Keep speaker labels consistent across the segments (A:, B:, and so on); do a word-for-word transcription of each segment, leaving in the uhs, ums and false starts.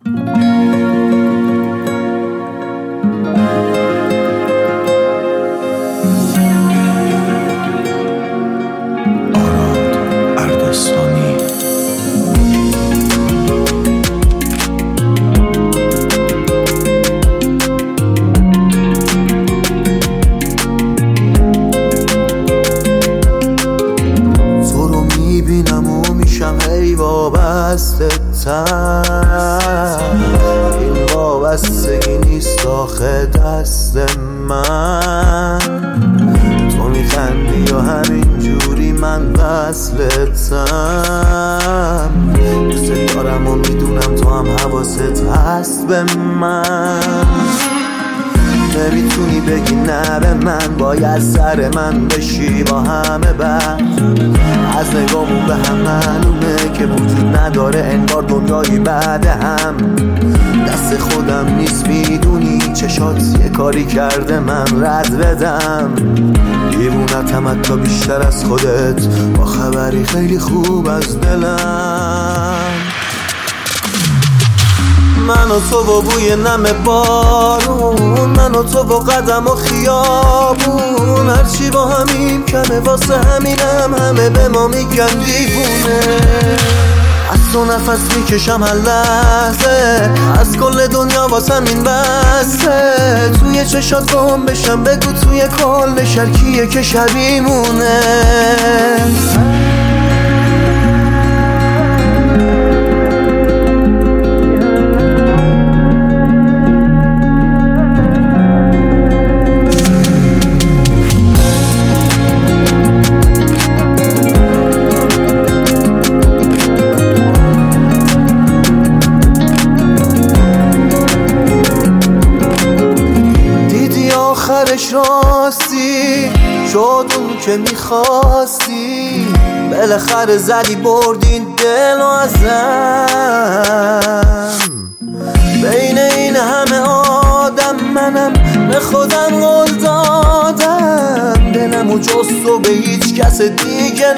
A: این وابستگی نیست آخه دست من، تو میخندی و همین جوری من وصلتم. دوست دارم و میدونم تو هم حواست هست به من. نمیتونی بگی نه به من، باید سر من بشی با همه بر. از نگامون به هم معلومه که وجود نداره انگار دنیایی بعد هم. دست خودم نیست میدونی چشات یه کاری کرده من رد بدم. دیوونتم حتی بیشتر از خودت، با خبری خیلی خوب از دلم. من و تو و بوی نم بارون، من و تو و قدم و خیابون، هرچی با همیم کمه واسه همینم همه به ما میگن دیوونه. از تو نفس میکشم هر لحظه، از کل دنیا واسم این بسته. توی چشات گم بشم بگو توی کل شرکیه که شبیمونه. آخرش راستی شد اون که میخواستی، بالاخره زدی بردین دل و ازم. بین این همه آدم منم به خودم قول دادم، دلم و جز تو به هیچ کس دیگه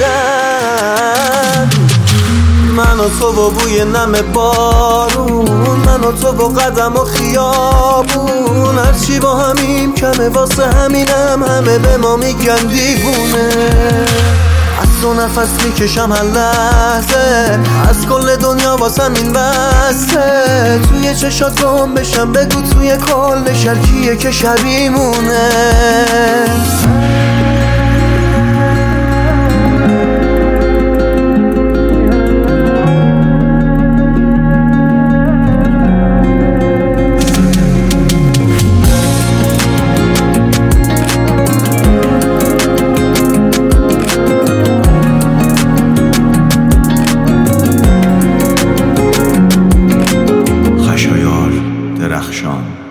A: ندم. من و تو و بوی نم بارون، من و تو و قدم و خیابون، هرچی با همیم کمه واسه همینم همه به ما میگن دیوونه. از تو نفس میکشم هر لحظه، از کل دنیا واسم این بسته. توی چشات گم بشم بگو توی کل شرکیه که شبیمونه.
B: درخشان